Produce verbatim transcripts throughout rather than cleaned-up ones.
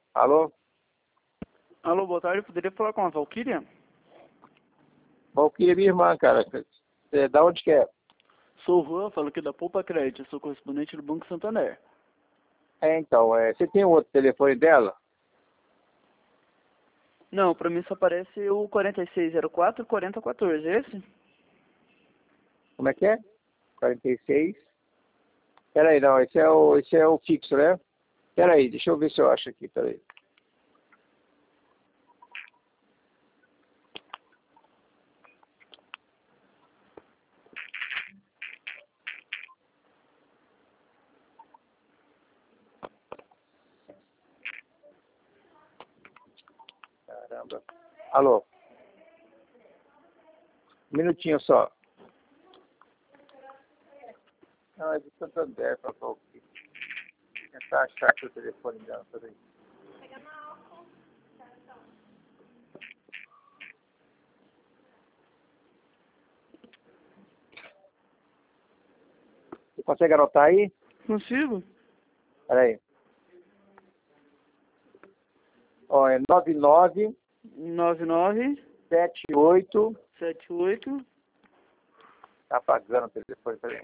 Alô? Alô, boa tarde. Poderia falar com a Valquíria? Valquíria, minha irmã, cara. É, da onde que é? Sou o Juan, falo aqui da Poupa Crédito. Sou correspondente do Banco Santander. É, então, é, você tem um outro telefone dela? Não, pra mim só aparece o quarenta e seis zero quatro, quarenta quatorze. É esse? Como é que é? quarenta e seis. Peraí, não, esse é o, esse é o fixo, né? Peraí, deixa eu ver se eu acho aqui, peraí. Caramba. Alô? Um minutinho só. Não, é de Santander, pra Valquíria. Vou tentar achar aqui o telefone dela, peraí. Você consegue anotar aí? Consigo? Peraí. Ó, é nove nove nove nove sete oito. sete oito. Tá apagando o telefone, peraí.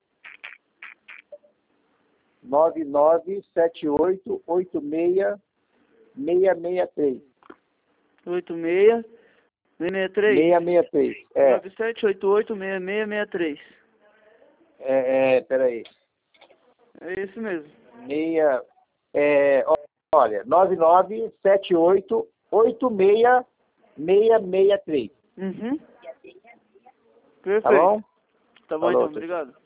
nove nove sete oito oito seis seis seis três. oito seis seis seis três. seis seis três, é. nove sete oito oito seis seis seis três. É, é, peraí. É isso mesmo. Meia, é, ó, olha, nove nove sete oito oito seis seis seis três. Uhum. Tá Perfeito. bom? Tá bom Falou, então, obrigado.